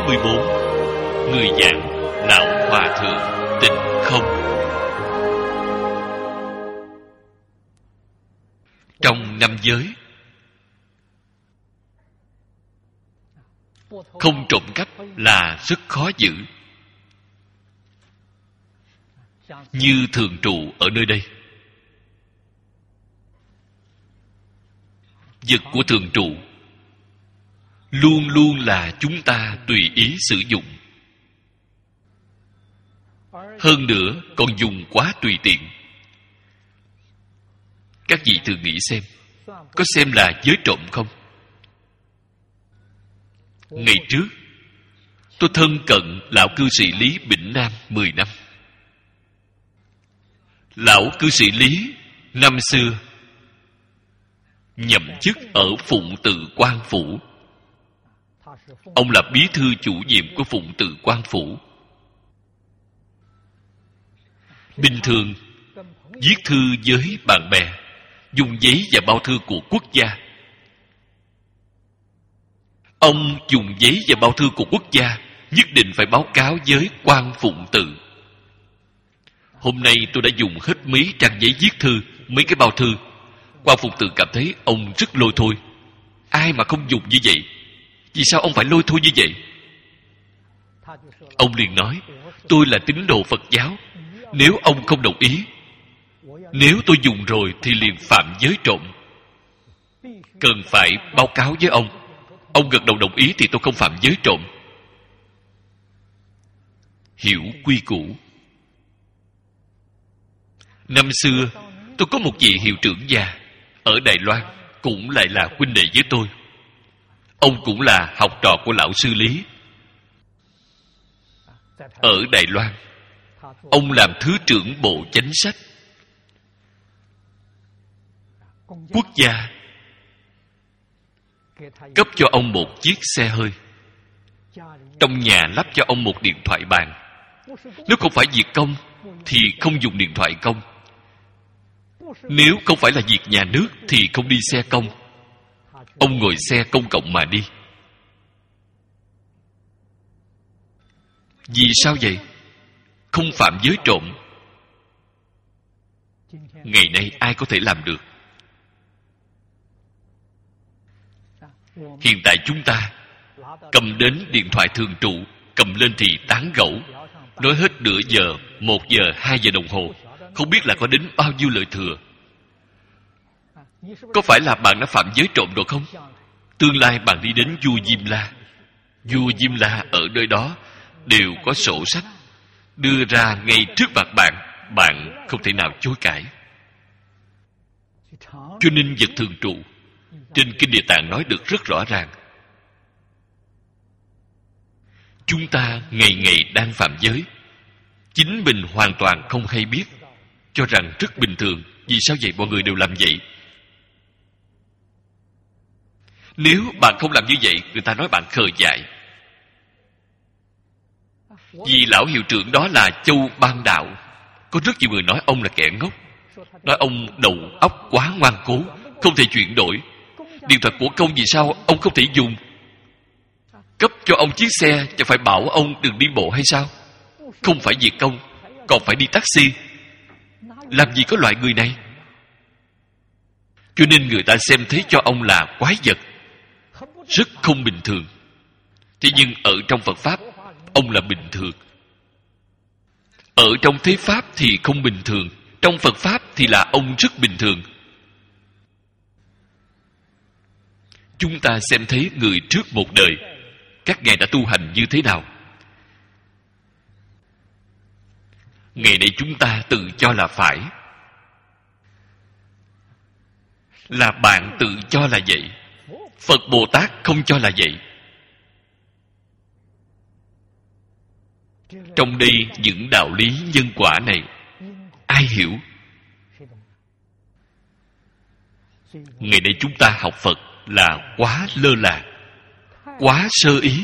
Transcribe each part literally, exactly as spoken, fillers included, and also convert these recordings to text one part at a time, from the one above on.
mươi bốn. Người giảng Lão Hòa Thượng Tịnh Không. Trong năm giới, không trộm cắp là rất khó giữ. Như thường trụ ở nơi đây, vật của thường trụ luôn luôn là chúng ta tùy ý sử dụng. Hơn nữa còn dùng quá tùy tiện. Các vị thử nghĩ xem, có xem là giới trộm không? Ngày trước tôi thân cận lão cư sĩ Lý Bỉnh Nam mười năm. Lão cư sĩ Lý năm xưa nhậm chức ở Phụng Tự Quan Phủ. Ông là bí thư chủ nhiệm của Phụng Tự Quan Phủ. Bình thường viết thư với bạn bè dùng giấy và bao thư của quốc gia. Ông dùng giấy và bao thư của quốc gia nhất định phải báo cáo với Quan Phụng Tự. Hôm nay tôi đã dùng hết mấy trang giấy viết thư, mấy cái bao thư. Quan Phụng Tự cảm thấy ông rất lôi thôi. Ai mà không dùng như vậy? Vì sao ông phải lôi thôi như vậy? Ông liền nói, tôi là tín đồ Phật giáo. Nếu ông không đồng ý, nếu tôi dùng rồi thì liền phạm giới trộm. Cần phải báo cáo với ông. Ông gật đầu đồng ý thì tôi không phạm giới trộm. Hiểu quy củ. Năm xưa tôi có một vị hiệu trưởng già ở Đài Loan, cũng lại là huynh đệ với tôi. Ông cũng là học trò của lão sư Lý. Ở Đài Loan, ông làm thứ trưởng bộ chánh sách. Quốc gia cấp cho ông một chiếc xe hơi. Trong nhà lắp cho ông một điện thoại bàn. Nếu không phải việc công thì không dùng điện thoại công. Nếu không phải là việc nhà nước thì không đi xe công. Ông ngồi xe công cộng mà đi. Vì sao vậy? Không phạm giới trộm. Ngày nay ai có thể làm được? Hiện tại chúng ta cầm đến điện thoại thường trụ, cầm lên thì tán gẫu, nói hết nửa giờ, một giờ, hai giờ đồng hồ, không biết là có đến bao nhiêu lời thừa. Có phải là bạn đã phạm giới trộm rồi không? Tương lai bạn đi đến vua Diêm La. Vua Diêm La ở nơi đó đều có sổ sách đưa ra ngay trước mặt bạn. Bạn không thể nào chối cãi. Cho nên vật thường trụ trên Kinh Địa Tạng nói được rất rõ ràng. Chúng ta ngày ngày đang phạm giới, chính mình hoàn toàn không hay biết, cho rằng rất bình thường. Vì sao vậy? Mọi người đều làm vậy. Nếu bạn không làm như vậy, người ta nói bạn khờ dại. Vì lão hiệu trưởng đó là Châu Ban Đạo. Có rất nhiều người nói ông là kẻ ngốc, nói ông đầu óc quá ngoan cố, không thể chuyển đổi. Điện thoại của công vì sao ông không thể dùng? Cấp cho ông chiếc xe, chẳng phải bảo ông đừng đi bộ hay sao? Không phải việc công, còn phải đi taxi. Làm gì có loại người này? Cho nên người ta xem thấy cho ông là quái vật, rất không bình thường. Thế nhưng ở trong Phật Pháp, ông là bình thường. Ở trong thế Pháp thì không bình thường. Trong Phật Pháp thì là ông rất bình thường. Chúng ta xem thấy người trước một đời, các ngài đã tu hành như thế nào. Ngày nay chúng ta tự cho là phải, là bạn tự cho là vậy. Phật Bồ Tát không cho là vậy. Trong đây những đạo lý nhân quả này ai hiểu? Ngày nay chúng ta học Phật là quá lơ là, quá sơ ý.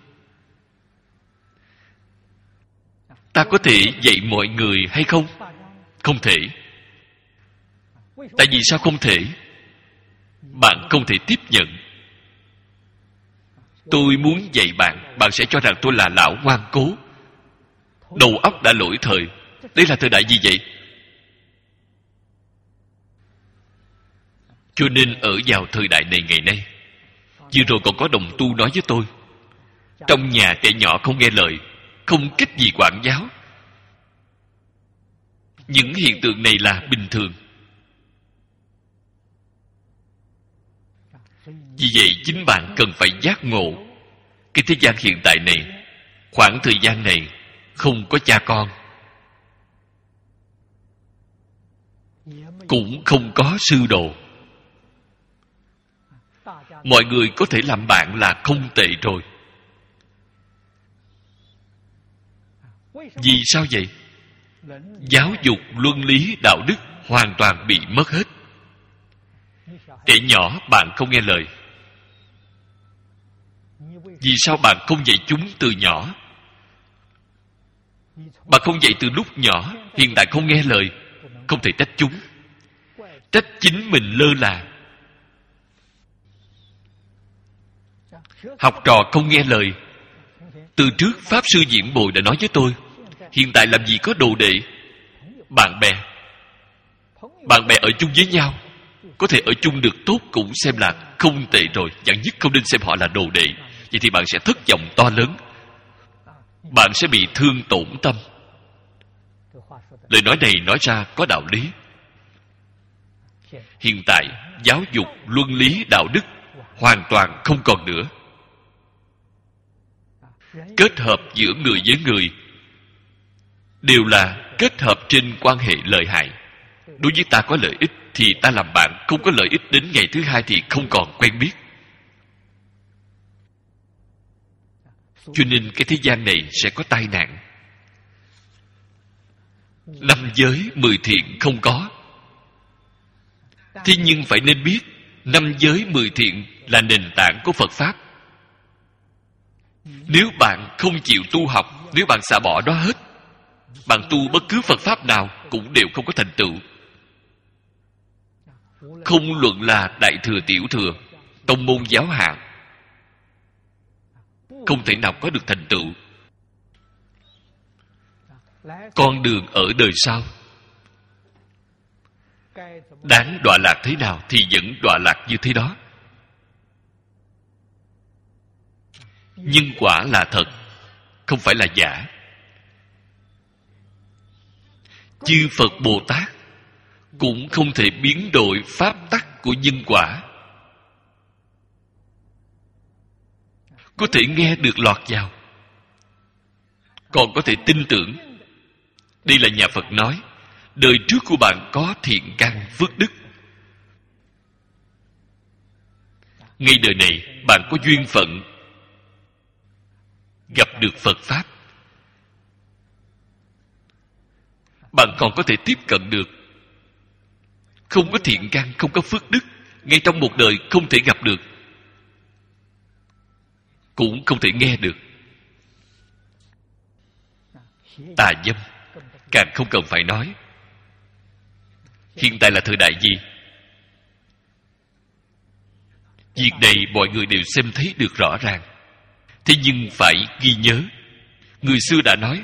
Ta có thể dạy mọi người hay không? Không thể. Tại vì sao không thể? Bạn không thể tiếp nhận. Tôi muốn dạy bạn, bạn sẽ cho rằng tôi là lão ngoan cố, đầu óc đã lỗi thời. Đây là thời đại gì vậy? Cho nên ở vào thời đại này ngày nay, vừa rồi còn có đồng tu nói với tôi, trong nhà trẻ nhỏ không nghe lời, không cách gì quản giáo. Những hiện tượng này là bình thường. Vì vậy chính bạn cần phải giác ngộ, cái thế gian hiện tại này, khoảng thời gian này không có cha con, cũng không có sư đồ. Mọi người có thể làm bạn là không tệ rồi. Vì sao vậy? Giáo dục, luân lý, đạo đức hoàn toàn bị mất hết. Trẻ nhỏ bạn không nghe lời. Vì sao bạn không dạy chúng từ nhỏ? Bạn không dạy từ lúc nhỏ, hiện tại không nghe lời, không thể trách chúng. Trách chính mình lơ là. Học trò không nghe lời. Từ trước Pháp Sư Diễn Bồi đã nói với tôi, hiện tại làm gì có đồ đệ. Bạn bè Bạn bè ở chung với nhau, có thể ở chung được tốt cũng xem là không tệ rồi. Chẳng nhất không nên xem họ là đồ đệ. Vậy thì bạn sẽ thất vọng to lớn, bạn sẽ bị thương tổn tâm. Lời nói này nói ra có đạo lý. Hiện tại giáo dục, luân lý, đạo đức hoàn toàn không còn nữa. Kết hợp giữa người với người đều là kết hợp trên quan hệ lợi hại. Đối với ta có lợi ích thì ta làm bạn, không có lợi ích đến ngày thứ hai thì không còn quen biết. Cho nên cái thế gian này sẽ có tai nạn. Năm giới mười thiện không có. Thế nhưng phải nên biết, năm giới mười thiện là nền tảng của Phật Pháp. Nếu bạn không chịu tu học, nếu bạn xả bỏ đó hết, bạn tu bất cứ Phật Pháp nào cũng đều không có thành tựu. Không luận là đại thừa tiểu thừa, tông môn giáo hạng, không thể nào có được thành tựu. Con đường ở đời sau, đáng đọa lạc thế nào thì vẫn đọa lạc như thế đó. Nhân quả là thật, không phải là giả. Chư Phật Bồ Tát cũng không thể biến đổi pháp tắc của nhân quả. Có thể nghe được lọt vào, còn có thể tin tưởng. Đây là nhà Phật nói, đời trước của bạn có thiện căn phước đức, ngay đời này bạn có duyên phận gặp được Phật Pháp, bạn còn có thể tiếp cận được. Không có thiện căn, không có phước đức, ngay trong một đời không thể gặp được, cũng không thể nghe được. Tà dâm càng không cần phải nói. Hiện tại là thời đại gì? Việc này mọi người đều xem thấy được rõ ràng. Thế nhưng phải ghi nhớ, người xưa đã nói,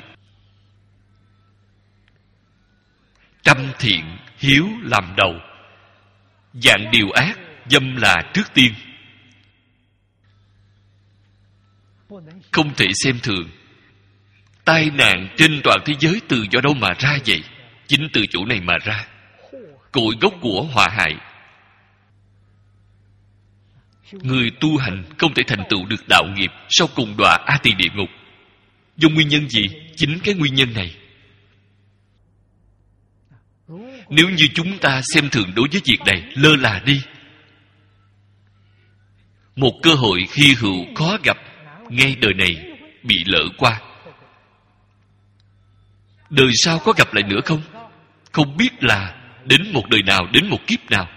trăm thiện hiếu làm đầu, dạng điều ác dâm là trước tiên. Không thể xem thường. Tai nạn trên toàn thế giới từ do đâu mà ra vậy? Chính từ chỗ này mà ra. Cội gốc của họa hại. Người tu hành không thể thành tựu được đạo nghiệp, sau cùng đọa A Tỳ địa ngục. Do nguyên nhân gì? Chính cái nguyên nhân này. Nếu như chúng ta xem thường đối với việc này, lơ là đi, một cơ hội hy hữu khó gặp ngay đời này bị lỡ qua. Đời sau có gặp lại nữa không? Không biết là đến một đời nào, đến một kiếp nào.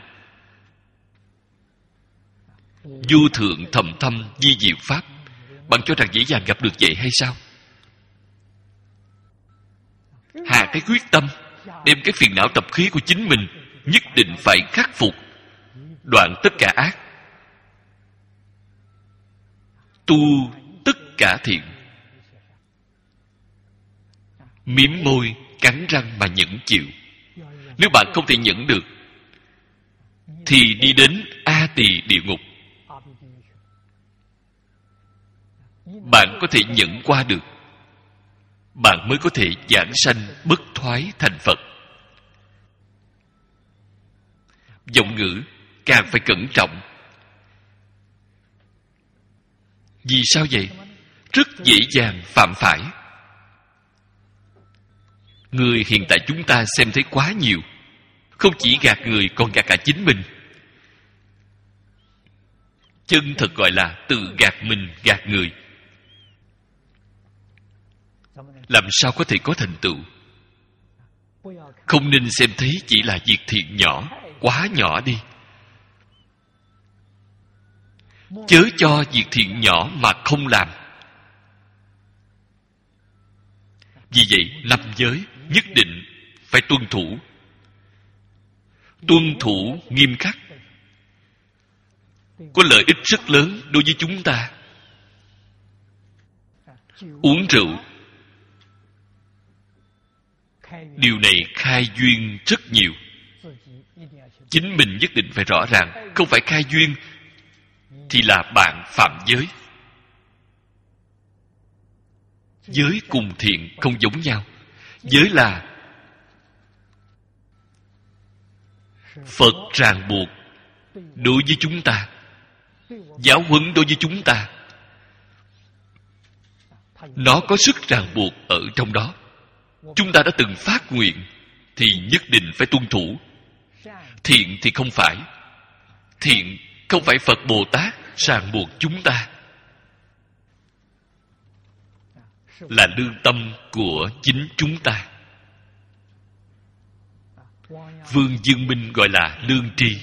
Vô thượng thầm thâm di diệu pháp, bạn cho rằng dễ dàng gặp được vậy hay sao? Hạ cái quyết tâm, đem cái phiền não tập khí của chính mình nhất định phải khắc phục, đoạn tất cả ác. tu tất cả thiện. Miếm môi, cắn răng mà nhẫn chịu. Nếu bạn không thể nhẫn được thì đi đến A Tỳ địa ngục. Bạn có thể nhẫn qua được, bạn mới có thể giảng sanh bất thoái thành Phật. Giọng ngữ càng phải cẩn trọng. Vì sao vậy? Rất dễ dàng phạm phải. Người hiện tại chúng ta xem thấy quá nhiều. Không chỉ gạt người, còn gạt cả chính mình. Chân thật gọi là tự gạt mình, gạt người. Làm sao có thể có thành tựu? Không nên xem thấy chỉ là việc thiện nhỏ, quá nhỏ đi. Chớ cho việc thiện nhỏ mà không làm. Vì vậy, năm giới nhất định phải tuân thủ. Tuân thủ nghiêm khắc, có lợi ích rất lớn đối với chúng ta. Uống rượu, điều này khai duyên rất nhiều. Chính mình nhất định phải rõ ràng. Không phải khai duyên thì là bạn phạm giới. Giới cùng thiện không giống nhau. Giới là Phật ràng buộc đối với chúng ta, giáo huấn đối với chúng ta. Nó có sức ràng buộc ở trong đó. Chúng ta đã từng phát nguyện thì nhất định phải tuân thủ. Thiện thì không phải. Thiện không phải Phật Bồ Tát ràng buộc chúng ta, là lương tâm của chính chúng ta. Vương Dương Minh gọi là lương tri.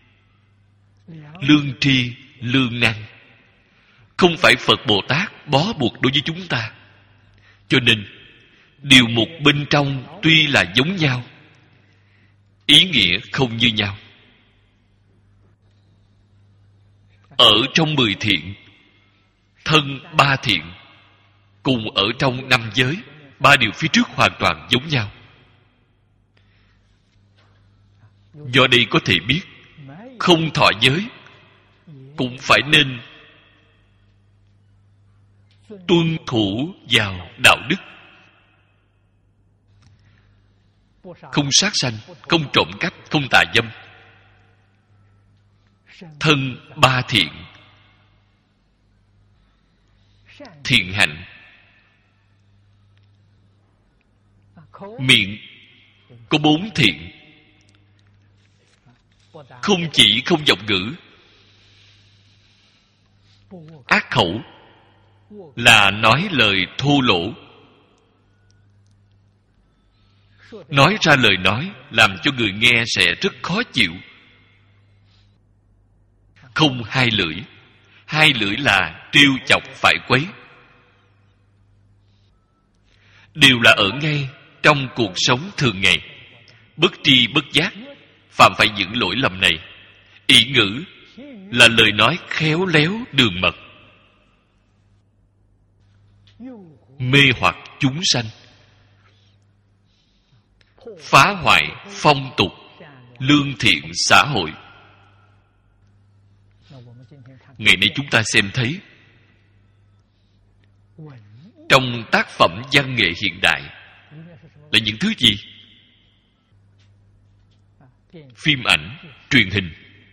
Lương tri, lương năng. Không phải Phật Bồ Tát bó buộc đối với chúng ta. Cho nên điều mục bên trong tuy là giống nhau, ý nghĩa không như nhau. Ở trong mười thiện, thân ba thiện, cùng ở trong năm giới, ba điều phía trước hoàn toàn giống nhau. Do đây có thể biết, không thọ giới cũng phải nên tuân thủ vào đạo đức. Không sát sanh, không trộm cắp, không tà dâm. Thân ba thiện. Thiện hạnh. Miệng có bốn thiện. Không chỉ không vọng ngữ. Ác khẩu là nói lời thô lỗ. Nói ra lời nói làm cho người nghe sẽ rất khó chịu. Không hai lưỡi. Hai lưỡi là trêu chọc phải quấy. Đều là ở ngay trong cuộc sống thường ngày. Bất tri bất giác phạm phải những lỗi lầm này. Ý ngữ là lời nói khéo léo đường mật, mê hoặc chúng sanh, phá hoại phong tục, lương thiện xã hội. Ngày nay chúng ta xem thấy trong tác phẩm văn nghệ hiện đại là những thứ gì? Phim ảnh, truyền hình.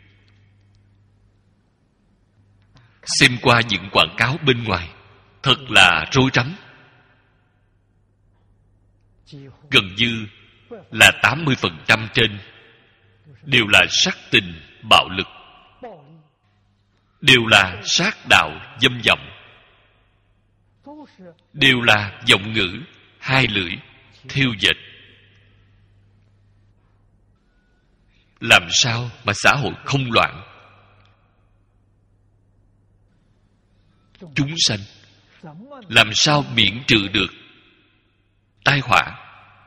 Xem qua những quảng cáo bên ngoài thật là rối rắm. Gần như là tám mươi phần trăm trên đều là sắc tình, bạo lực, đều là sát đạo, dâm vọng, đều là vọng ngữ, hai lưỡi, thêu dệt. Làm sao mà xã hội không loạn? Chúng sanh làm sao miễn trừ được tai họa?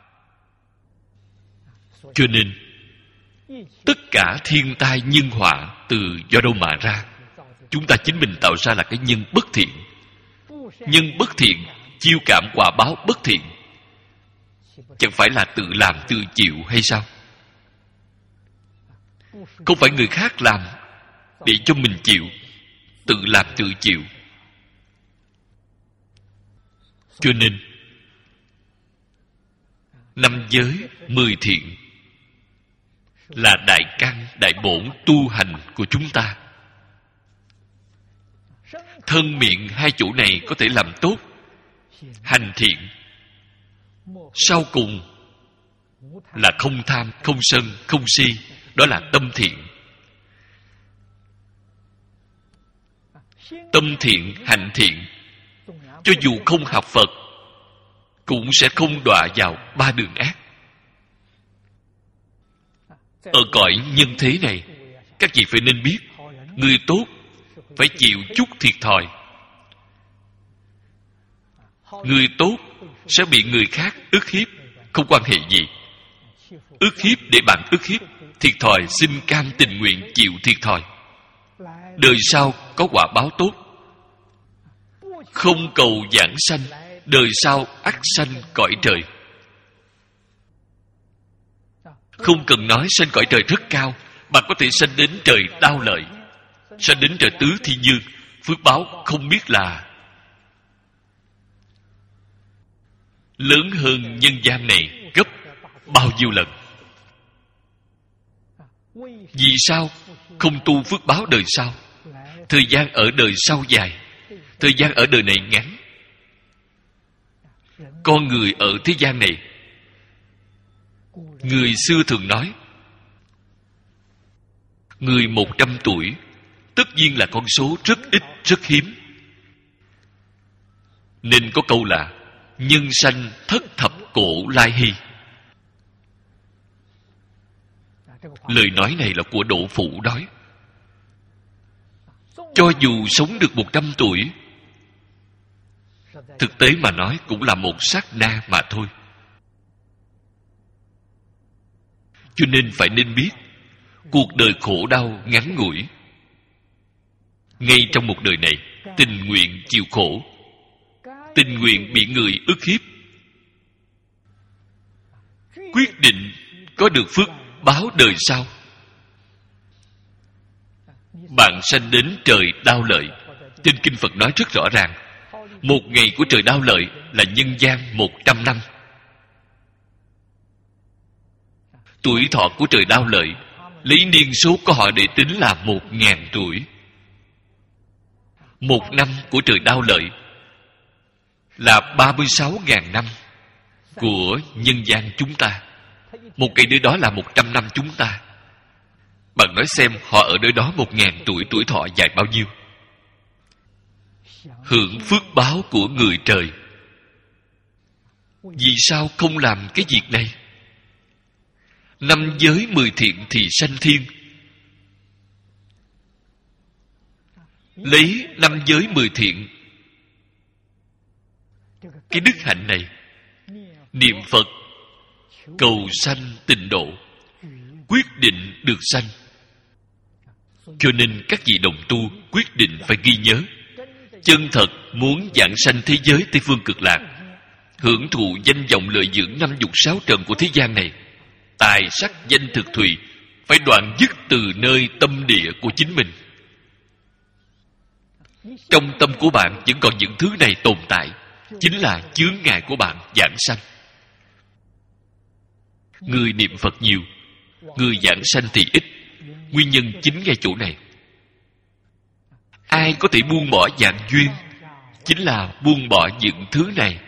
Cho nên tất cả thiên tai nhân họa từ do đâu mà ra? chúng ta chính mình tạo ra là cái nhân bất thiện. Nhân bất thiện chiêu cảm quả báo bất thiện, chẳng phải là tự làm tự chịu hay sao? Không phải người khác làm để cho mình chịu, tự làm tự chịu. Cho nên năm giới mười thiện là đại căn đại bổn tu hành của chúng ta. Thân miệng hai chỗ này có thể làm tốt, hành thiện. Sau cùng là không tham, không sân, không si. Đó là tâm thiện. Tâm thiện, hành thiện, cho dù không học Phật cũng sẽ không đọa vào ba đường ác. Ở cõi nhân thế này, các vị phải nên biết, người tốt phải chịu chút thiệt thòi. Người tốt sẽ bị người khác ức hiếp, không quan hệ gì. Ức hiếp để bạn ức hiếp, thiệt thòi xin cam tình nguyện chịu thiệt thòi. Đời sau có quả báo tốt. Không cầu giảng sanh, đời sau ắt sanh cõi trời. Không cần nói sanh cõi trời rất cao, bạn có thể sanh đến trời Đao Lợi, sanh đến trời Tứ Thiên Dương. Phước báo không biết là lớn hơn nhân gian này gấp bao nhiêu lần. Vì sao không tu phước báo đời sau? Thời gian ở đời sau dài, thời gian ở đời này ngắn. Con người ở thế gian này, người xưa thường nói, người một trăm tuổi tất nhiên là con số rất ít, rất hiếm. Nên có câu là nhân sanh thất thập cổ lai hy. Lời nói này là của Đỗ Phủ nói. Cho dù sống được một trăm tuổi, thực tế mà nói cũng là một sát na mà thôi. Cho nên phải nên biết, cuộc đời khổ đau ngắn ngủi. Ngay trong một đời này, tình nguyện chịu khổ, tình nguyện bị người ức hiếp, quyết định có được phước báo đời sau. Bạn sanh đến trời Đao Lợi. Trên Kinh Phật nói rất rõ ràng, một ngày của trời Đao Lợi là nhân gian một trăm năm. Tuổi thọ của trời Đao Lợi lấy niên số của họ để tính là một ngàn tuổi. Một năm của trời Đao Lợi là ba mươi sáu ngàn năm của nhân gian chúng ta. Một cây nơi đó là một trăm năm chúng ta. Bạn nói xem họ ở nơi đó một ngàn tuổi, tuổi thọ dài bao nhiêu? Hưởng phước báo của người trời. Vì sao không làm cái việc này? Năm giới mười thiện thì sanh thiên. Lấy năm giới mười thiện, cái đức hạnh này, niệm Phật cầu sanh tịnh độ, quyết định được sanh. Cho nên các vị đồng tu quyết định phải ghi nhớ, chân thật muốn giảng sanh thế giới Tây Phương Cực Lạc, hưởng thụ danh vọng lợi dưỡng năm dục sáu trần của thế gian này, tài sắc danh thực thùy, phải đoạn dứt từ nơi tâm địa của chính mình. Trong tâm của bạn vẫn còn những thứ này tồn tại, chính là chướng ngại của bạn giảng sanh. Người niệm Phật nhiều, người giảng sanh thì ít. Nguyên nhân chính ngay chỗ này. Ai có thể buông bỏ dạng duyên, chính là buông bỏ những thứ này.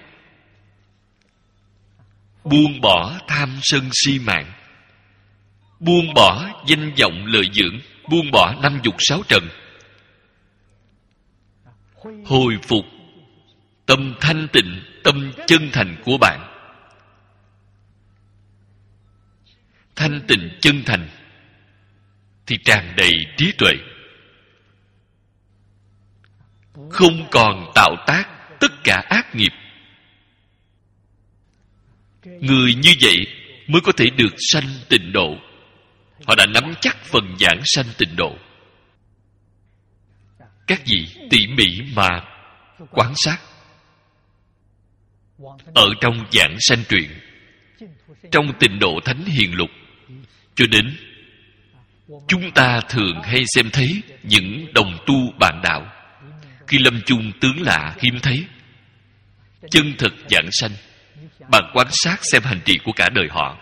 Buông bỏ tham sân si mạng, buông bỏ danh vọng lợi dưỡng, buông bỏ năm dục sáu trần, hồi phục tâm thanh tịnh, tâm chân thành của bạn. Thanh tịnh chân thành thì tràn đầy trí tuệ, không còn tạo tác tất cả ác nghiệp. Người như vậy mới có thể được sanh tịnh độ. Họ đã nắm chắc phần giảng sanh tịnh độ. các vị tỉ mỉ mà quan sát. Ở trong Giảng Sanh Truyện, trong Tịnh Độ Thánh Hiền Lục, cho đến chúng ta thường hay xem thấy những đồng tu bạn đạo khi lâm chung tướng lạ hiếm thấy, chân thực giảng sanh. Bạn quan sát xem hành trì của cả đời họ,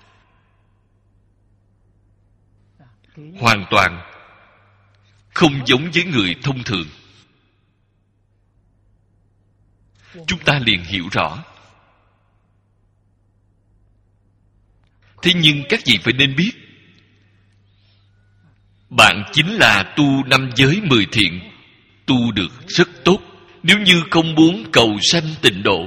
hoàn toàn không giống với người thông thường. Chúng ta liền hiểu rõ. Thế nhưng các vị phải nên biết, bạn chính là tu năm giới mười thiện, tu được rất tốt. Nếu như không muốn cầu sanh tịnh độ,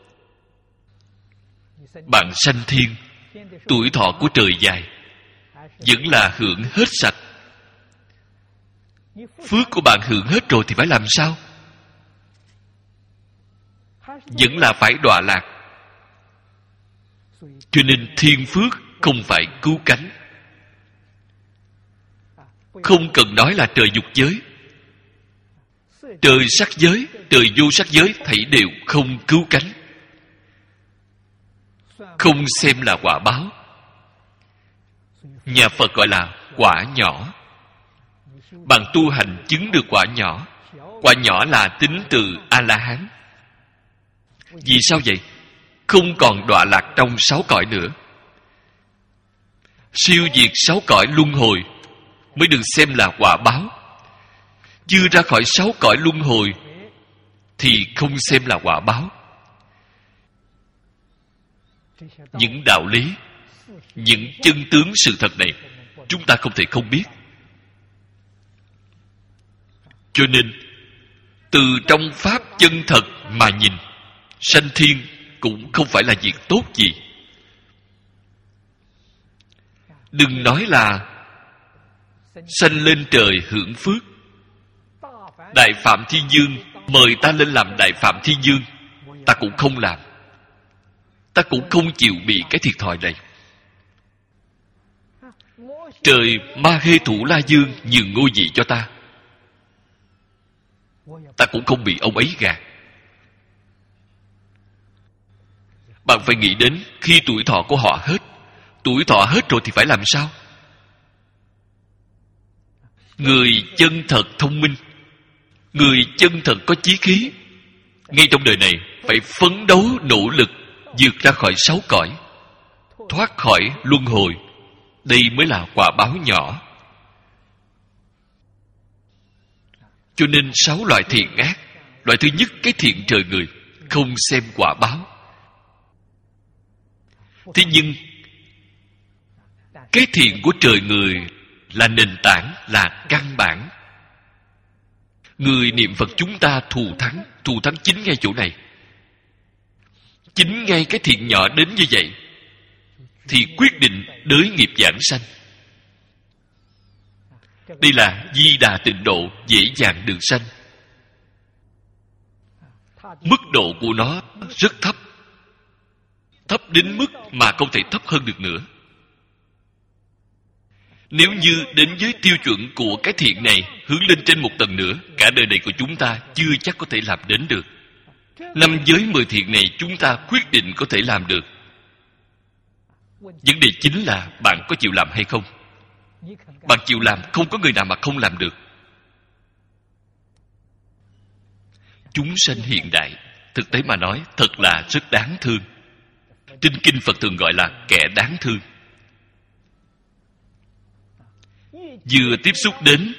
bạn sanh thiên, tuổi thọ của trời dài, vẫn là hưởng hết sạch. Phước của bạn hưởng hết rồi thì phải làm sao? Vẫn là phải đọa lạc. Cho nên thiên phước không phải cứu cánh. Không cần nói là trời dục giới, trời sắc giới, trời vô sắc giới, thảy đều không cứu cánh, không xem là quả báo. Nhà Phật gọi là quả nhỏ. Bạn tu hành chứng được quả nhỏ. Quả nhỏ là tính từ A-la-hán. Vì sao vậy? Không còn đọa lạc trong sáu cõi nữa. Siêu diệt sáu cõi luân hồi mới được xem là quả báo. Chưa ra khỏi sáu cõi luân hồi thì không xem là quả báo. Những đạo lý, những chân tướng sự thật này, chúng ta không thể không biết. Cho nên, từ trong pháp chân thật mà nhìn, sanh thiên cũng không phải là việc tốt gì. Đừng nói là sanh lên trời hưởng phước. Đại Phạm Thiên Dương mời ta lên làm Đại Phạm Thiên Dương, ta cũng không làm. Ta cũng không chịu bị cái thiệt thòi này. Trời Ma Hê Thủ La Dương nhường ngôi vị cho ta, ta cũng không bị ông ấy gạt. Bạn phải nghĩ đến khi tuổi thọ của họ hết. Tuổi thọ hết rồi thì phải làm sao? Người chân thật thông minh, người chân thật có chí khí, ngay trong đời này phải phấn đấu nỗ lực vượt ra khỏi sáu cõi, thoát khỏi luân hồi. Đây mới là quả báo nhỏ. Cho nên sáu loại thiện ác, loại thứ nhất, cái thiện trời người, không xem quả báo. Thế nhưng cái thiện của trời người là nền tảng, là căn bản. Người niệm Phật chúng ta thù thắng, thù thắng chính ngay chỗ này. Chính ngay cái thiện nhỏ đến như vậy thì quyết định đới nghiệp giảng sanh. Đây là Di Đà Tịnh Độ, dễ dàng được sanh. Mức độ của nó rất thấp, thấp đến mức mà không thể thấp hơn được nữa. Nếu như đến với tiêu chuẩn của cái thiện này, hướng lên trên một tầng nữa, cả đời này của chúng ta chưa chắc có thể làm đến được. Năm giới mười thiện này chúng ta quyết định có thể làm được. Vấn đề chính là bạn có chịu làm hay không. Bạn chịu làm, không có người nào mà không làm được. Chúng sanh hiện đại, thực tế mà nói, thật là rất đáng thương. Trên kinh Phật thường gọi là kẻ đáng thương. Vừa tiếp xúc đến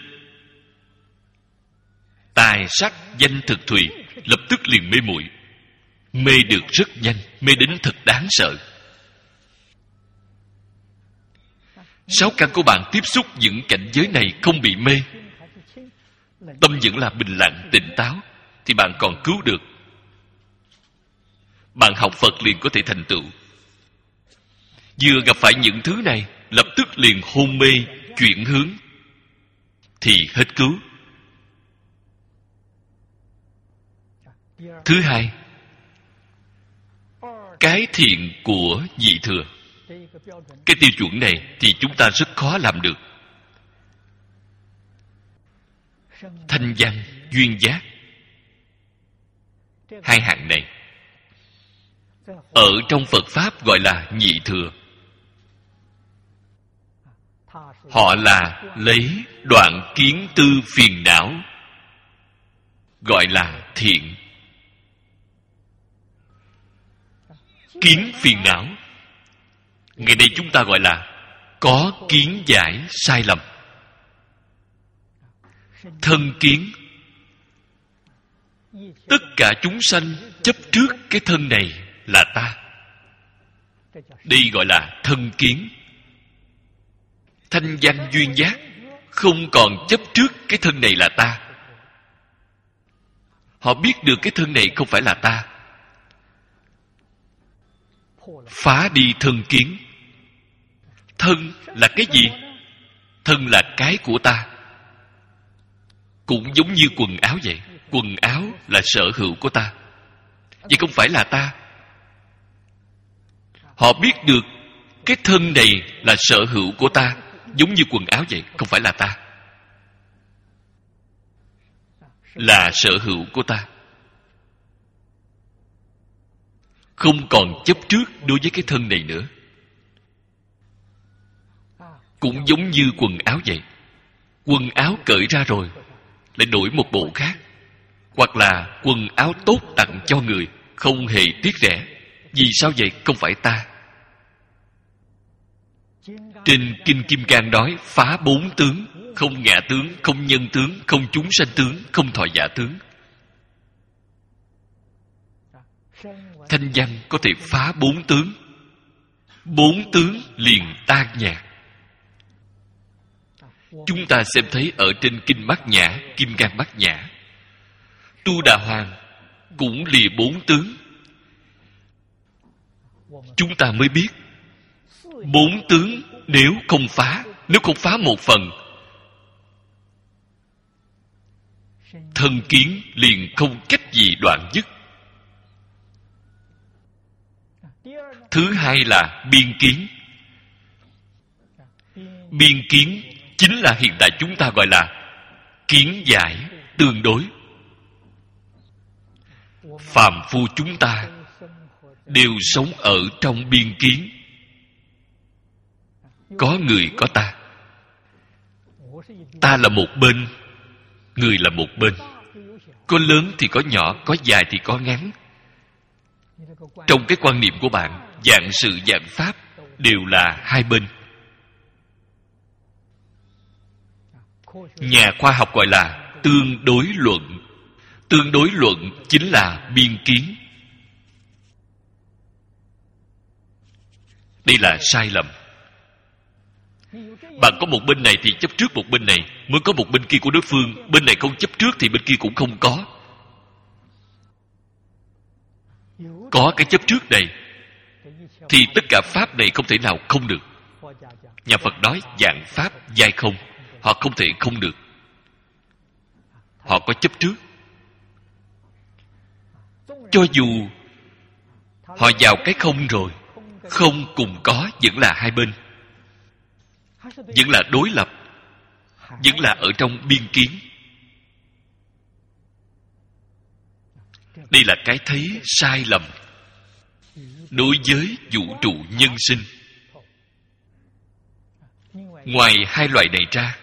tài sắc danh thực thùy, lập tức liền mê muội. Mê được rất nhanh, mê đến thật đáng sợ. Sáu căn của bạn tiếp xúc những cảnh giới này không bị mê, tâm vẫn là bình lặng, tỉnh táo, thì bạn còn cứu được. Bạn học Phật liền có thể thành tựu. Vừa gặp phải những thứ này, lập tức liền hôn mê, chuyển hướng, thì hết cứu. Thứ hai, cái thiện của vị thừa. Cái tiêu chuẩn này thì chúng ta rất khó làm được. thanh văn, duyên giác. Hai hạng này ở trong Phật Pháp gọi là nhị thừa. Họ là lấy đoạn kiến tư phiền não gọi là thiện. Kiến phiền não, ngày nay chúng ta gọi là có kiến giải sai lầm. Thân kiến, tất cả chúng sanh chấp trước cái thân này là ta. Đây gọi là thân kiến. Thanh văn duyên giác không còn chấp trước cái thân này là ta. Họ biết được cái thân này không phải là ta. Phá đi thân kiến. Thân là cái gì? Thân là cái của ta. Cũng giống như quần áo vậy. Quần áo là sở hữu của ta, vậy không phải là ta. Họ biết được cái thân này là sở hữu của ta, giống như quần áo vậy, không phải là ta. Là sở hữu của ta. Không còn chấp trước đối với cái thân này nữa. Cũng giống như quần áo vậy. Quần áo cởi ra rồi lại đổi một bộ khác, hoặc là quần áo tốt tặng cho người, không hề tiếc rẻ. Vì sao vậy? Không phải ta. Trên Kinh Kim Cang nói phá bốn tướng: không ngã tướng, không nhân tướng, không chúng sanh tướng, không thọ giả tướng. Thanh văn có thể phá bốn tướng. Bốn tướng liền tan nhạt. Chúng ta xem thấy ở trên Kinh Bát Nhã, Kim Cang Bát Nhã, Tu Đà Hoàng cũng lìa bốn tướng. Chúng ta mới biết bốn tướng nếu không phá, nếu không phá một phần, thân kiến liền không cách gì đoạn dứt. Thứ hai là biên kiến. Biên kiến chính là hiện tại chúng ta gọi là kiến giải tương đối. Phàm phu chúng ta đều sống ở trong biên kiến. Có người có ta. Ta là một bên, người là một bên. Có lớn thì có nhỏ, có dài thì có ngắn. Trong cái quan niệm của bạn, dạng sự dạng pháp đều là hai bên. Nhà khoa học gọi là tương đối luận. Tương đối luận chính là biên kiến. Đây là sai lầm. Bạn có một bên này thì chấp trước một bên này, mới có một bên kia của đối phương. Bên này không chấp trước thì bên kia cũng không có. Có cái chấp trước này thì tất cả pháp này không thể nào không được. Nhà Phật nói dạng pháp giai không. Họ không thể không được. Họ có chấp trước. Cho dù họ vào cái không rồi, không cùng có vẫn là hai bên, vẫn là đối lập, vẫn là ở trong biên kiến. Đây là cái thấy sai lầm đối với vũ trụ nhân sinh. Ngoài hai loại này ra,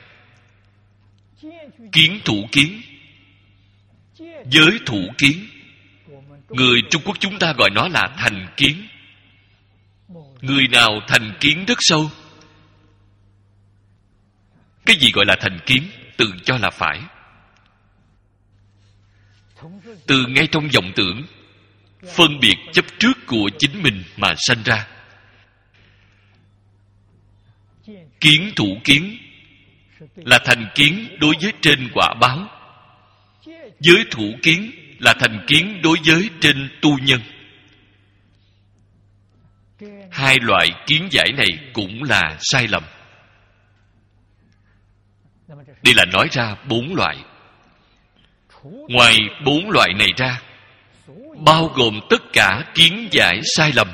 kiến thủ kiến, giới thủ kiến, người Trung Quốc chúng ta gọi nó là thành kiến. Người nào thành kiến rất sâu. Cái gì gọi là thành kiến? Tự cho là phải. Từ ngay trong vọng tưởng, phân biệt chấp trước của chính mình mà sanh ra. Kiến thủ kiến là thành kiến đối với trên quả báo. Giới thủ kiến là thành kiến đối với trên tu nhân. Hai loại kiến giải này cũng là sai lầm. Đây là nói ra bốn loại. Ngoài bốn loại này ra, bao gồm tất cả kiến giải sai lầm,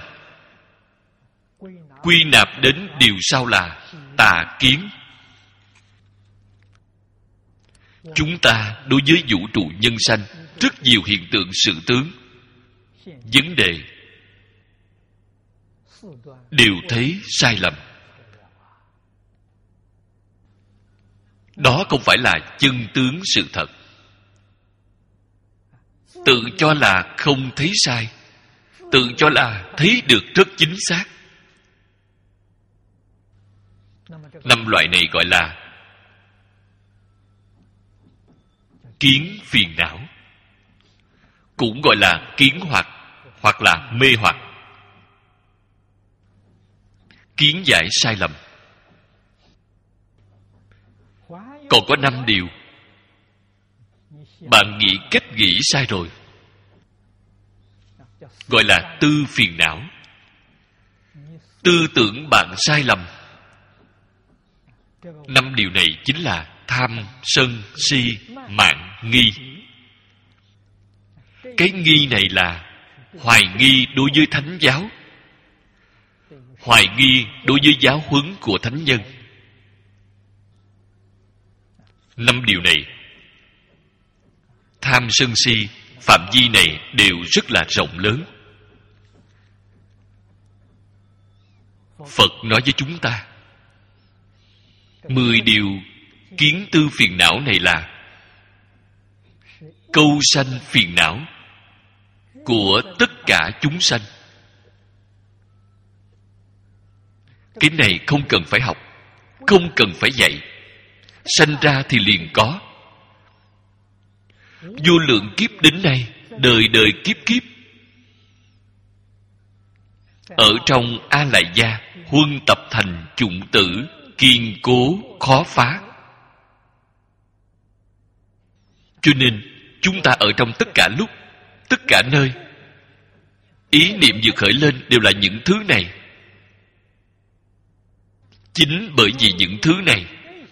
quy nạp đến điều sau là tà kiến. Chúng ta đối với vũ trụ nhân sanh rất nhiều hiện tượng sự tướng, vấn đề đều thấy sai lầm. Đó không phải là chân tướng sự thật. Tự cho là không thấy sai, tự cho là thấy được rất chính xác. Năm loại này gọi là kiến phiền não, cũng gọi là kiến hoặc, hoặc là mê hoặc. Kiến giải sai lầm. Còn có năm điều bạn nghĩ cách nghĩ sai rồi, gọi là tư phiền não. Tư tưởng bạn sai lầm. Năm điều này chính là tham, sân, si, mạn, nghi. Cái nghi này là hoài nghi đối với thánh giáo, hoài nghi đối với giáo huấn của thánh nhân. Năm điều này, tham sân si, phạm vi này đều rất là rộng lớn. Phật nói với chúng ta, mười điều kiến tư phiền não này là câu sanh phiền não của tất cả chúng sanh. Cái này không cần phải học, không cần phải dạy, sanh ra thì liền có. Vô lượng kiếp đến nay, đời đời kiếp kiếp, ở trong A Lại Gia huân tập thành chủng tử, kiên cố khó phá. Cho nên chúng ta ở trong tất cả lúc, tất cả nơi, ý niệm vừa khởi lên đều là những thứ này. Chính bởi vì những thứ này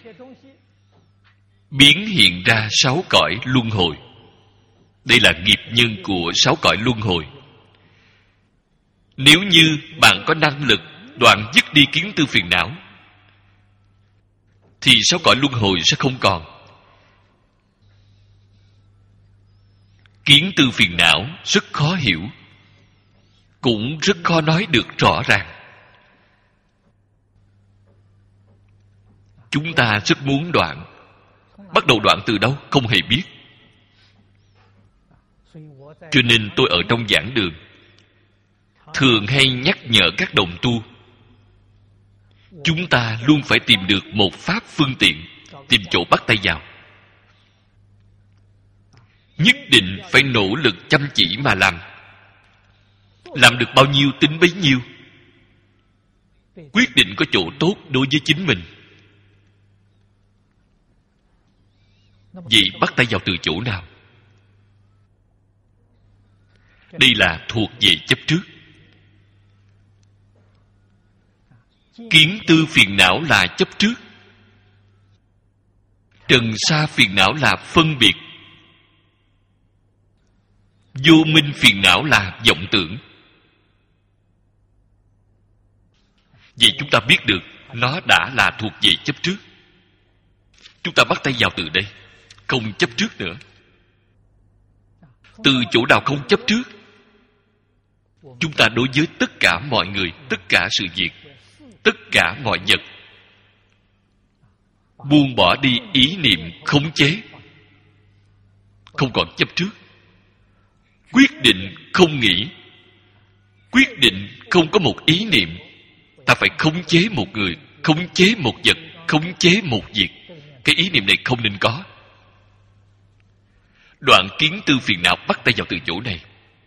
biến hiện ra sáu cõi luân hồi. Đây là nghiệp nhân của sáu cõi luân hồi. Nếu như bạn có năng lực đoạn dứt đi kiến tư phiền não, thì sáu cõi luân hồi sẽ không còn. Kiến tư phiền não rất khó hiểu, cũng rất khó nói được rõ ràng. Chúng ta rất muốn đoạn. Bắt đầu đoạn từ đâu không hề biết. Cho nên tôi ở trong giảng đường thường hay nhắc nhở các đồng tu, chúng ta luôn phải tìm được một pháp phương tiện, tìm chỗ bắt tay vào. Nhất định phải nỗ lực chăm chỉ mà làm. Làm được bao nhiêu tính bấy nhiêu. Quyết định có chỗ tốt đối với chính mình. Vậy bắt tay vào từ chỗ nào? Đây là thuộc về chấp trước. Kiến tư phiền não là chấp trước. Trần sa phiền não là phân biệt. Vô minh phiền não là vọng tưởng. Vậy chúng ta biết được nó đã là thuộc về chấp trước. Chúng ta bắt tay vào từ đây, không chấp trước nữa. Từ chỗ nào không chấp trước, chúng ta đối với tất cả mọi người, tất cả sự việc, tất cả mọi vật, buông bỏ đi ý niệm khống chế, không còn chấp trước. Quyết định không nghĩ, quyết định không có một ý niệm. Ta phải khống chế một người, khống chế một vật, khống chế một việc. Cái ý niệm này không nên có. Đoạn kiến tư phiền não bắt tay vào từ chỗ này.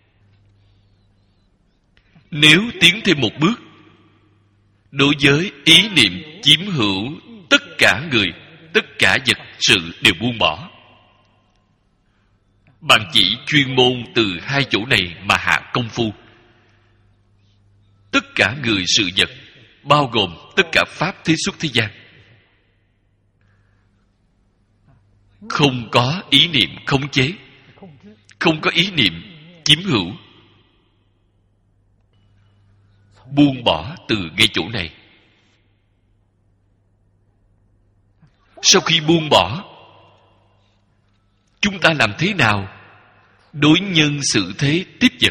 Nếu tiến thêm một bước, đối với ý niệm chiếm hữu tất cả người, tất cả vật sự đều buông bỏ. Bạn chỉ chuyên môn từ hai chỗ này mà hạ công phu. Tất cả người sự vật, bao gồm tất cả pháp thế xuất thế gian, không có ý niệm khống chế, không có ý niệm chiếm hữu. Buông bỏ từ ngay chỗ này. Sau khi buông bỏ, chúng ta làm thế nào đối nhân xử thế tiếp vật?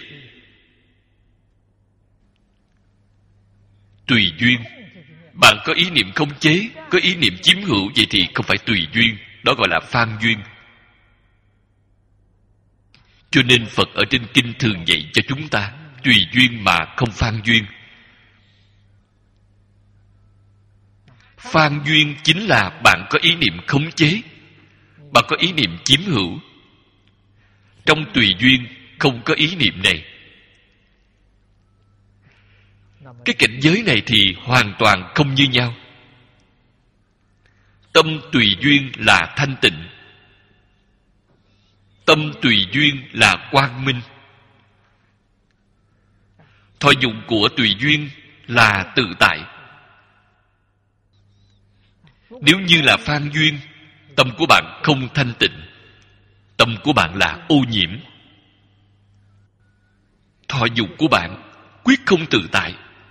Tùy duyên. Bạn có ý niệm khống chế, có ý niệm chiếm hữu, vậy thì không phải tùy duyên, đó gọi là phan duyên. Cho nên Phật ở trên kinh thường dạy cho chúng ta tùy duyên mà không phan duyên. Phan duyên chính là bạn có ý niệm khống chế, bạn có ý niệm chiếm hữu. Trong tùy duyên không có ý niệm này. Cái cảnh giới này thì hoàn toàn không như nhau. Tâm tùy duyên là thanh tịnh, tâm tùy duyên là quang minh. Thọ dụng của tùy duyên là tự tại. Nếu như là phan duyên, tâm của bạn không thanh tịnh, tâm của bạn là ô nhiễm. Thọ dụng của bạn quyết không tự tại.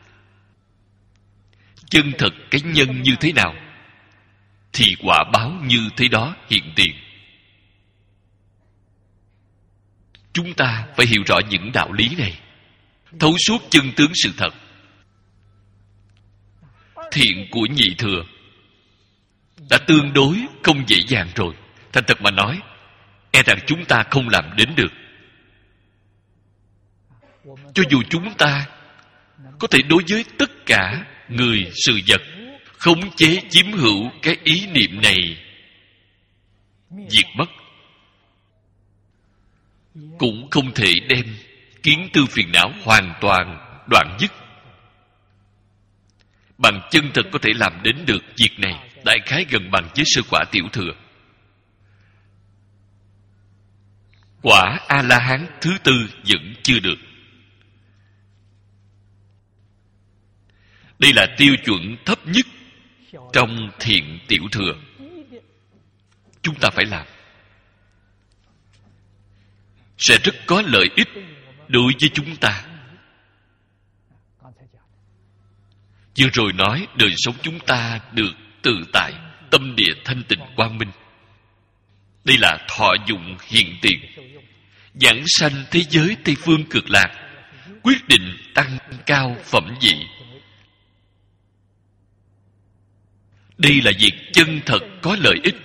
Chân thật cái nhân như thế nào thì quả báo như thế đó hiện tiền. Chúng ta phải hiểu rõ những đạo lý này, thấu suốt chân tướng sự thật. Thiện của nhị thừa đã tương đối không dễ dàng rồi. Thành thật mà nói, e rằng chúng ta không làm đến được. Cho dù chúng ta có thể đối với tất cả người sự vật khống chế chiếm hữu cái ý niệm này diệt mất, cũng không thể đem kiến tư phiền não hoàn toàn đoạn dứt. Bằng chân thật có thể làm đến được việc này, đại khái gần bằng với sơ quả tiểu thừa. Quả A-la-hán thứ tư vẫn chưa được. Đây là tiêu chuẩn thấp nhất trong thiện tiểu thừa. Chúng ta phải làm, sẽ rất có lợi ích đối với chúng ta. Vừa rồi nói đời sống chúng ta được tự tại, tâm địa thanh tịnh quang minh. Đây là thọ dụng hiện tiền. Giảng sanh thế giới Tây Phương Cực Lạc, quyết định tăng cao phẩm vị. Đây là việc chân thật có lợi ích.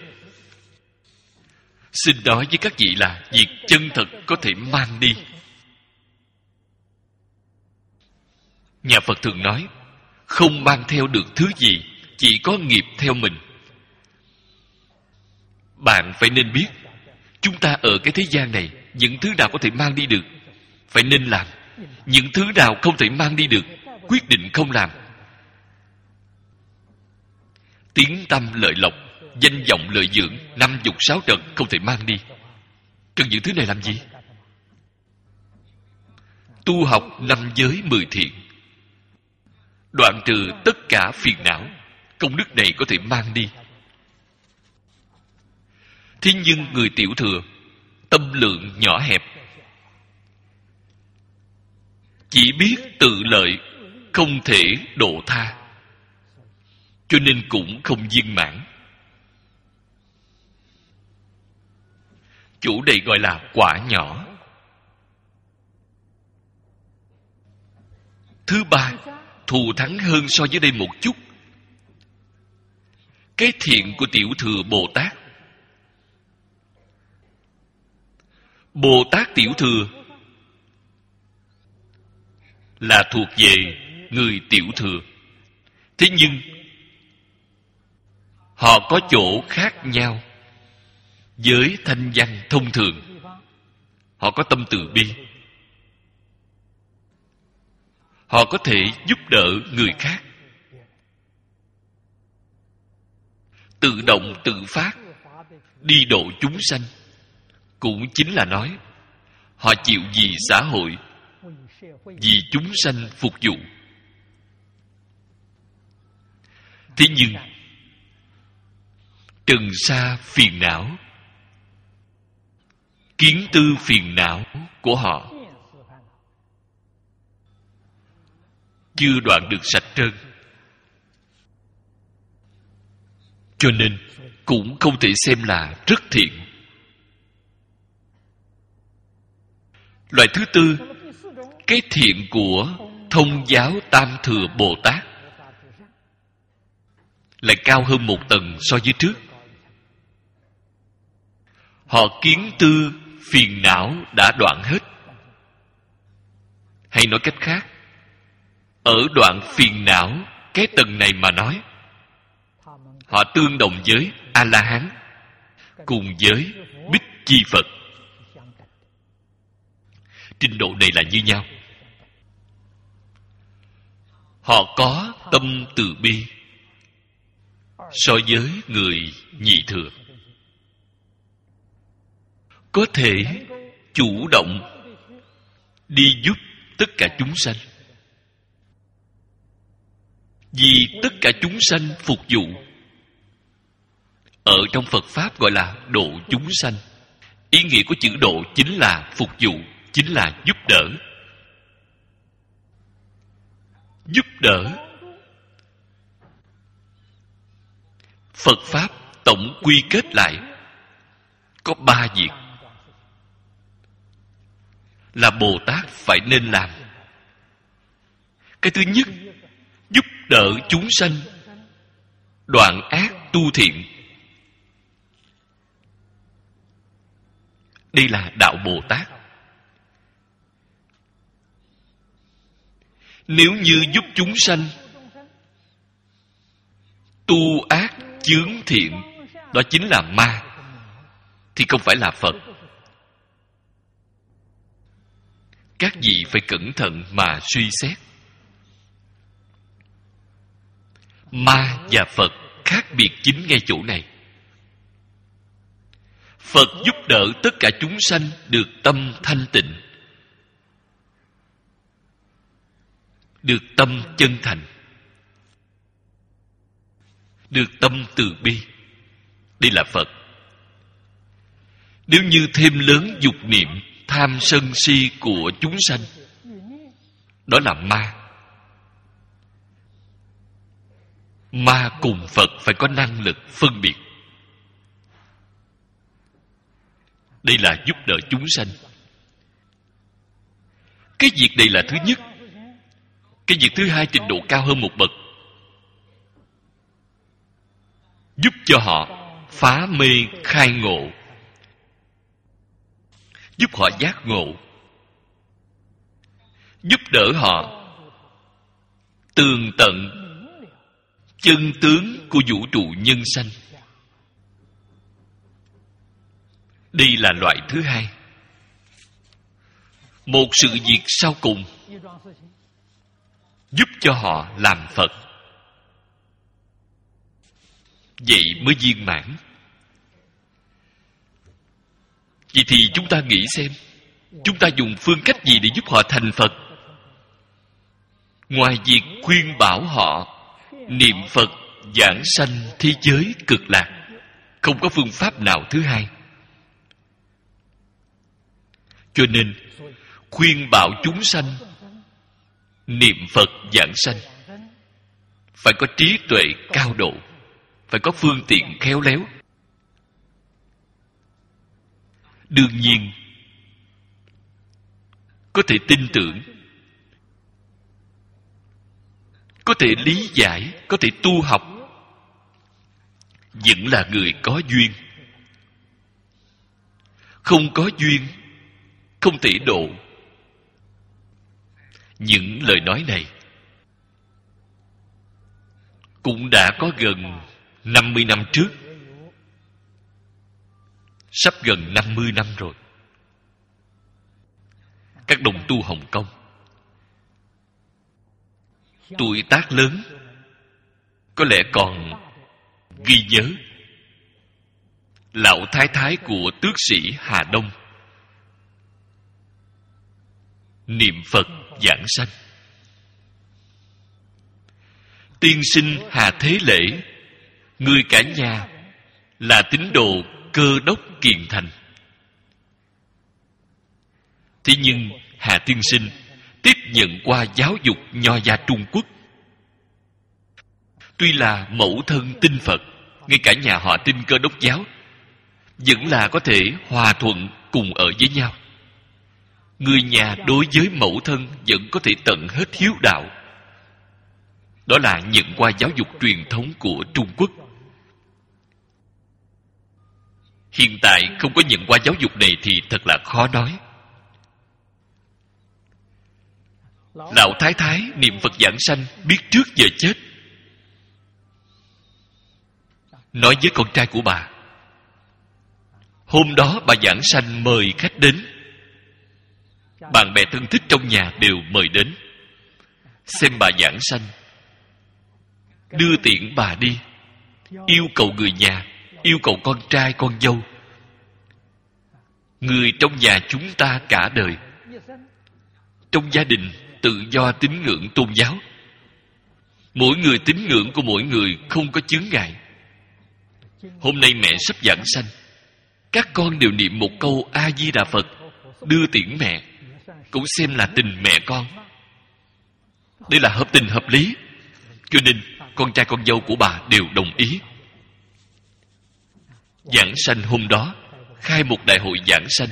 Xin nói với các vị là việc chân thật có thể mang đi. Nhà Phật thường nói, không mang theo được thứ gì, chỉ có nghiệp theo mình. Bạn phải nên biết, chúng ta ở cái thế gian này, những thứ nào có thể mang đi được, phải nên làm. Những thứ nào không thể mang đi được, quyết định không làm. Tiếng tâm lợi lộc, danh vọng lợi dưỡng, năm dục sáu trần không thể mang đi. Cần những thứ này làm gì? Tu học năm giới mười thiện, đoạn trừ tất cả phiền não, công đức này có thể mang đi. Thế nhưng người tiểu thừa, tâm lượng nhỏ hẹp, chỉ biết tự lợi, không thể độ tha, cho nên cũng không viên mãn. Chủ đề gọi là quả nhỏ. Thứ ba, thù thắng hơn so với đây một chút. Cái thiện của tiểu thừa Bồ Tát. Bồ Tát tiểu thừa là thuộc về người tiểu thừa. Thế nhưng họ có chỗ khác nhau với thanh văn thông thường. Họ có tâm từ bi, họ có thể giúp đỡ người khác, tự động tự phát đi độ chúng sanh. Cũng chính là nói họ chịu vì xã hội, vì chúng sanh phục vụ. Thế nhưng trần sa phiền não, kiến tư phiền não của họ chưa đoạn được sạch trơn, cho nên cũng không thể xem là rất thiện. Loại thứ tư, cái thiện của Thông Giáo Tam Thừa Bồ Tát lại cao hơn một tầng so với trước. Họ kiến tư phiền não đã đoạn hết. Hay nói cách khác, ở đoạn phiền não cái tầng này mà nói, họ tương đồng với A-la-hán cùng với Bích Chi Phật. Trình độ này là như nhau. Họ có tâm từ bi so với người nhị thừa, có thể chủ động đi giúp tất cả chúng sanh, vì tất cả chúng sanh phục vụ. Ở trong Phật Pháp gọi là độ chúng sanh. Ý nghĩa của chữ độ chính là phục vụ, chính là giúp đỡ. Giúp đỡ. Phật Pháp tổng quy kết lại có ba việc là Bồ Tát phải nên làm. Cái thứ nhất, giúp đỡ chúng sanh đoạn ác tu thiện. Đây là đạo Bồ Tát. Nếu như giúp chúng sanh tu ác chướng thiện, đó chính là ma, thì không phải là Phật. Các vị phải cẩn thận mà suy xét. Ma và Phật khác biệt chính ngay chỗ này. Phật giúp đỡ tất cả chúng sanh được tâm thanh tịnh, được tâm chân thành, được tâm từ bi. Đây là Phật. Nếu như thêm lớn dục niệm tham sân si của chúng sanh, đó là ma. Ma cùng Phật phải có năng lực phân biệt. Đây là giúp đỡ chúng sanh. Cái việc này là thứ nhất. Cái việc thứ hai trình độ cao hơn một bậc, giúp cho họ phá mê khai ngộ, giúp họ giác ngộ, giúp đỡ họ tường tận chân tướng của vũ trụ nhân sanh. Đây là loại thứ hai. Một sự việc sau cùng, giúp cho họ làm Phật. Vậy mới viên mãn. Vậy thì chúng ta nghĩ xem, chúng ta dùng phương cách gì để giúp họ thành Phật? Ngoài việc khuyên bảo họ niệm Phật giảng sanh thế giới cực lạc, không có phương pháp nào thứ hai. Cho nên khuyên bảo chúng sanh niệm Phật giảng sanh phải có trí tuệ cao độ, phải có phương tiện khéo léo. Đương nhiên có thể tin tưởng, có thể lý giải, có thể tu học, vẫn là người có duyên. Không có duyên không thể độ. Những lời nói này cũng đã có gần năm mươi năm trước, sắp gần năm mươi năm rồi. Các đồng tu Hồng Kông tuổi tác lớn có lẽ còn ghi nhớ lão thái thái của tước sĩ Hà Đông niệm Phật giảng sanh. Tiên sinh Hà Thế Lễ, người cả nhà là tín đồ Cơ Đốc Kiền Thành. Thế nhưng Hà tiên sinh tiếp nhận qua giáo dục nho gia Trung Quốc. Tuy là mẫu thân tin Phật, ngay cả nhà họ tin Cơ Đốc giáo, vẫn là có thể hòa thuận cùng ở với nhau. người nhà đối với mẫu thân vẫn có thể tận hết hiếu đạo. Đó là nhận qua giáo dục truyền thống của Trung Quốc. Hiện tại không có nhận qua giáo dục này thì thật là khó nói. Lão Thái Thái niệm Phật giảng sanh biết trước giờ chết, nói với con trai của bà. Hôm đó bà giảng sanh mời khách đến, bạn bè thân thích trong nhà đều mời đến xem bà giảng sanh, đưa tiễn bà đi, yêu cầu người nhà, yêu cầu con trai con dâu, người trong nhà chúng ta cả đời. Trong gia đình tự do tín ngưỡng tôn giáo, mỗi người tín ngưỡng của mỗi người không có chướng ngại. Hôm nay mẹ sắp giảng sanh, các con đều niệm một câu A Di Đà Phật đưa tiễn mẹ, cũng xem là tình mẹ con. Đây là hợp tình hợp lý, cho nên con trai con dâu của bà đều đồng ý. Giảng sanh hôm đó khai một đại hội giảng sanh.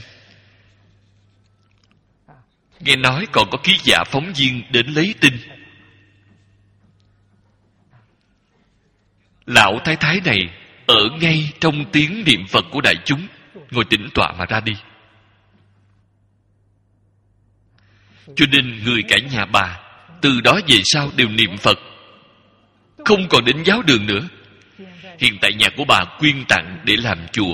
Nghe nói còn có ký giả phóng viên đến lấy tin. Lão Thái Thái này ở ngay trong tiếng niệm Phật của đại chúng, ngồi tĩnh tọa mà ra đi. Cho nên người cả nhà bà từ đó về sau đều niệm Phật, không còn đến giáo đường nữa. Hiện tại nhà của bà quyên tặng để làm chùa,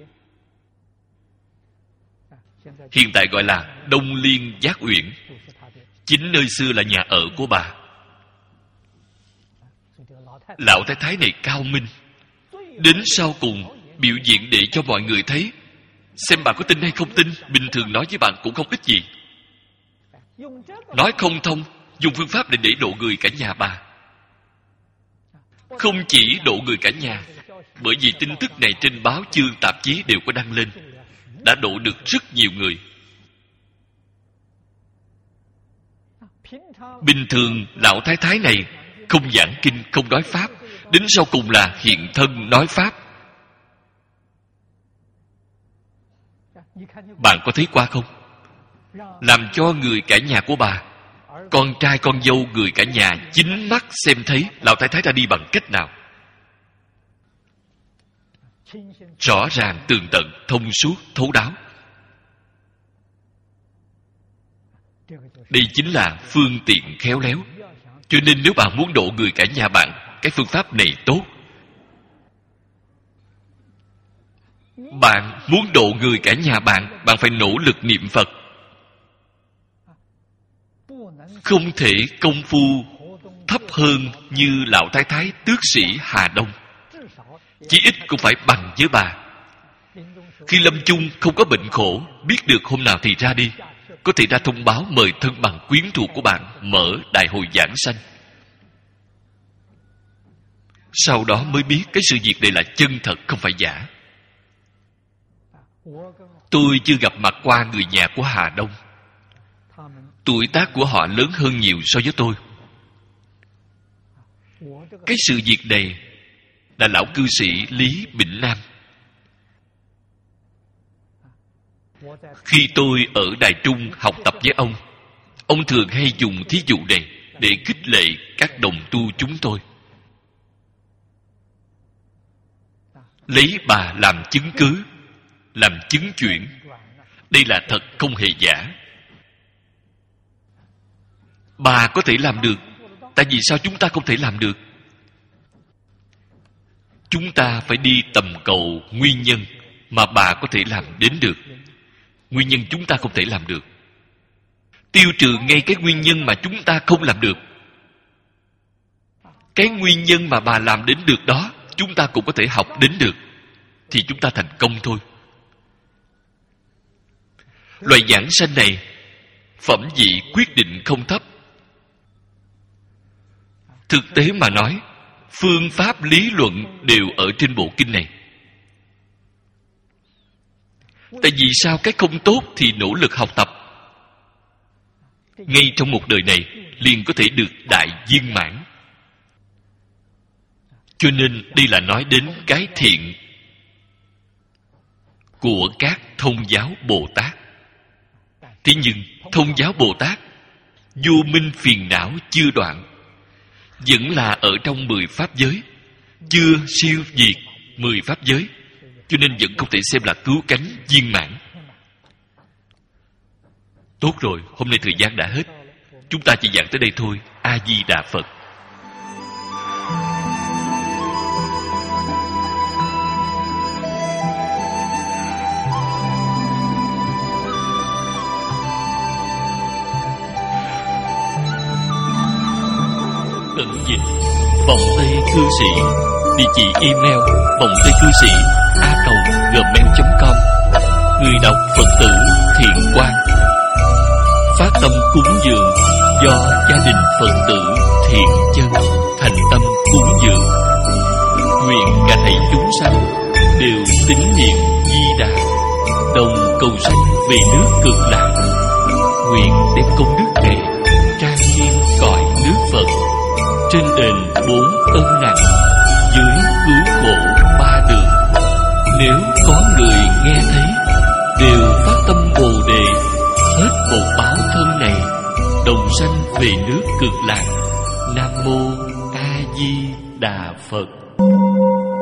hiện tại gọi là Đông Liên Giác Uyển, chính nơi xưa là nhà ở của bà. Lão Thái Thái này cao minh, đến sau cùng biểu diễn để cho mọi người thấy, xem bà có tin hay không tin. Bình thường nói với bạn cũng không ích gì, nói không thông, dùng phương pháp để để độ người cả nhà bà. Không chỉ độ người cả nhà, bởi vì tin tức này trên báo chương tạp chí đều có đăng lên, đã độ được rất nhiều người. Bình thường Lão Thái Thái này không giảng kinh, không nói pháp, đến sau cùng là hiện thân nói pháp. Bạn có thấy qua không? Làm cho người cả nhà của bà, con trai con dâu người cả nhà chính mắt xem thấy Lão Thái Thái ra đi bằng cách nào. Rõ ràng, tường tận, thông suốt, thấu đáo. Đây chính là phương tiện khéo léo. Cho nên nếu bạn muốn độ người cả nhà bạn, cái phương pháp này tốt. Bạn muốn độ người cả nhà bạn, bạn phải nỗ lực niệm Phật. Không thể công phu thấp hơn như Lão Thái Thái tước sĩ Hà Đông, chí ít cũng phải bằng với bà. Khi lâm chung không có bệnh khổ, biết được hôm nào thì ra đi, có thể ra thông báo mời thân bằng quyến thuộc của bạn mở đại hội giảng sanh. Sau đó mới biết cái sự việc này là chân thật, không phải giả. Tôi chưa gặp mặt qua người nhà của Hà Đông. Tuổi tác của họ lớn hơn nhiều so với tôi. Cái sự việc này là lão cư sĩ Lý Bỉnh Nam. Khi tôi ở Đài Trung học tập với ông, ông thường hay dùng thí dụ này để khích lệ các đồng tu chúng tôi. Lấy bà làm chứng cứ, làm chứng chuyển. Đây là thật, không hề giả. Bà có thể làm được, tại vì sao chúng ta không thể làm được? Chúng ta phải đi tầm cầu nguyên nhân mà bà có thể làm đến được. Nguyên nhân chúng ta không thể làm được, tiêu trừ ngay cái nguyên nhân mà chúng ta không làm được. Cái nguyên nhân mà bà làm đến được đó, chúng ta cũng có thể học đến được, thì chúng ta thành công thôi. Loại giảng sanh này phẩm vị quyết định không thấp. Thực tế mà nói, phương pháp lý luận đều ở trên bộ kinh này. Tại vì sao cái không tốt thì nỗ lực học tập, ngay trong một đời này liền có thể được đại viên mãn. Cho nên đây là nói đến cái thiện của các thông giáo Bồ Tát. Thế nhưng Thông Giáo Bồ Tát vô minh phiền não chưa đoạn, vẫn là ở trong mười pháp giới, chưa siêu diệt mười pháp giới, cho nên vẫn không thể xem là cứu cánh viên mãn. Tốt rồi, hôm nay thời gian đã hết, chúng ta chỉ giảng tới đây thôi. A Di Đà Phật. Tận dịch Vọng Tây Cư Sĩ. Địa chỉ email vọng tây cư sĩ a còng gmail chấm com. Người đọc Phật tử Thiện Quang. Phát tâm cúng dường do gia đình Phật tử Thiện Chân thành tâm cúng dường. Nguyện cả thảy chúng sanh đều tín niệm Di Đà, đồng cầu sanh về nước Cực Lạc. Nguyện đem công đức này trang nghiêm cõi nước Phật, trên đền bốn ân nặng, dưới cứu khổ ba đường. Nếu có người nghe thấy, đều phát tâm Bồ Đề, hết một báo thân này, đồng sanh về nước Cực Lạc. Nam mô A Di Đà Phật.